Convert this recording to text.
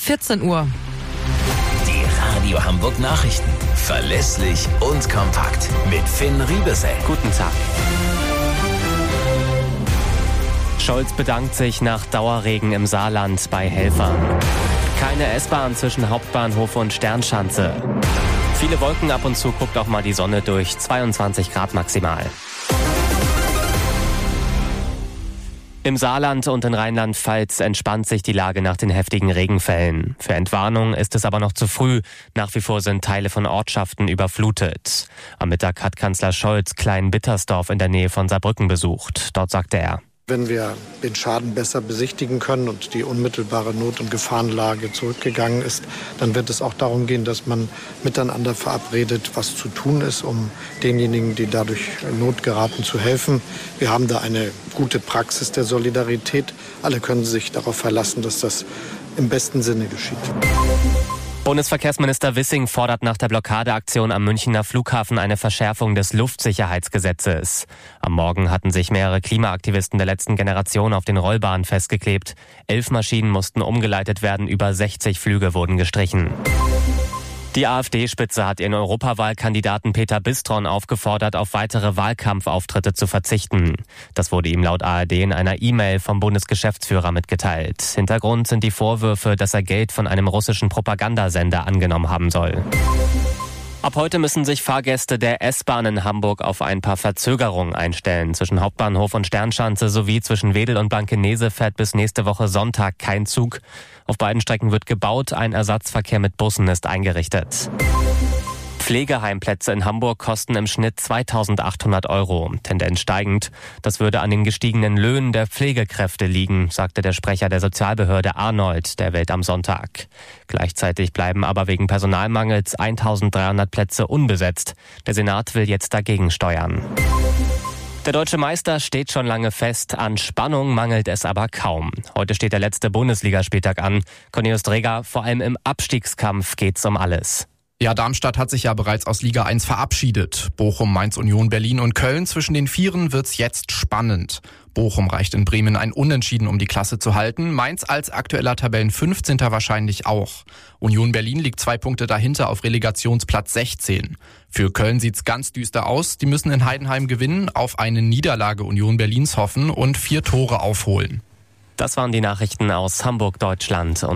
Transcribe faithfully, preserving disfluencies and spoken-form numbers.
vierzehn Uhr. Die Radio Hamburg Nachrichten. Verlässlich und kompakt. Mit Finn Riebesell. Guten Tag. Scholz bedankt sich nach Dauerregen im Saarland bei Helfern. Keine S-Bahn zwischen Hauptbahnhof und Sternschanze. Viele Wolken, ab und zu guckt auch mal die Sonne durch. zweiundzwanzig Grad maximal. Im Saarland und in Rheinland-Pfalz entspannt sich die Lage nach den heftigen Regenfällen. Für Entwarnung ist es aber noch zu früh. Nach wie vor sind Teile von Ortschaften überflutet. Am Mittag hat Kanzler Scholz Klein-Bittersdorf in der Nähe von Saarbrücken besucht. Dort sagte er: Wenn wir den Schaden besser besichtigen können und die unmittelbare Not- und Gefahrenlage zurückgegangen ist, dann wird es auch darum gehen, dass man miteinander verabredet, was zu tun ist, um denjenigen, die dadurch in Not geraten, zu helfen. Wir haben da eine gute Praxis der Solidarität. Alle können sich darauf verlassen, dass das im besten Sinne geschieht. Bundesverkehrsminister Wissing fordert nach der Blockadeaktion am Münchner Flughafen eine Verschärfung des Luftsicherheitsgesetzes. Am Morgen hatten sich mehrere Klimaaktivisten der letzten Generation auf den Rollbahnen festgeklebt. Elf Maschinen mussten umgeleitet werden, über sechzig Flüge wurden gestrichen. Die AfD-Spitze hat ihren Europawahlkandidaten Peter Bistron aufgefordert, auf weitere Wahlkampfauftritte zu verzichten. Das wurde ihm laut A R D in einer E-Mail vom Bundesgeschäftsführer mitgeteilt. Hintergrund sind die Vorwürfe, dass er Geld von einem russischen Propagandasender angenommen haben soll. Ab heute müssen sich Fahrgäste der S-Bahn in Hamburg auf ein paar Verzögerungen einstellen. Zwischen Hauptbahnhof und Sternschanze sowie zwischen Wedel und Blankenese fährt bis nächste Woche Sonntag kein Zug. Auf beiden Strecken wird gebaut, ein Ersatzverkehr mit Bussen ist eingerichtet. Pflegeheimplätze in Hamburg kosten im Schnitt zweitausendachthundert Euro, Tendenz steigend. Das würde an den gestiegenen Löhnen der Pflegekräfte liegen, sagte der Sprecher der Sozialbehörde Arnold der Welt am Sonntag. Gleichzeitig bleiben aber wegen Personalmangels eintausenddreihundert Plätze unbesetzt. Der Senat will jetzt dagegen steuern. Der deutsche Meister steht schon lange fest, an Spannung mangelt es aber kaum. Heute steht der letzte Bundesligaspieltag an. Cornelius Dreger, vor allem im Abstiegskampf geht's um alles. Ja, Darmstadt hat sich ja bereits aus Liga eins verabschiedet. Bochum, Mainz, Union, Berlin und Köln. Zwischen den Vieren wird's jetzt spannend. Bochum reicht in Bremen ein Unentschieden, um die Klasse zu halten. Mainz als aktueller Tabellenfünfzehnter wahrscheinlich auch. Union Berlin liegt zwei Punkte dahinter auf Relegationsplatz sechzehn. Für Köln sieht's ganz düster aus. Die müssen in Heidenheim gewinnen, auf eine Niederlage Union Berlins hoffen und vier Tore aufholen. Das waren die Nachrichten aus Hamburg, Deutschland.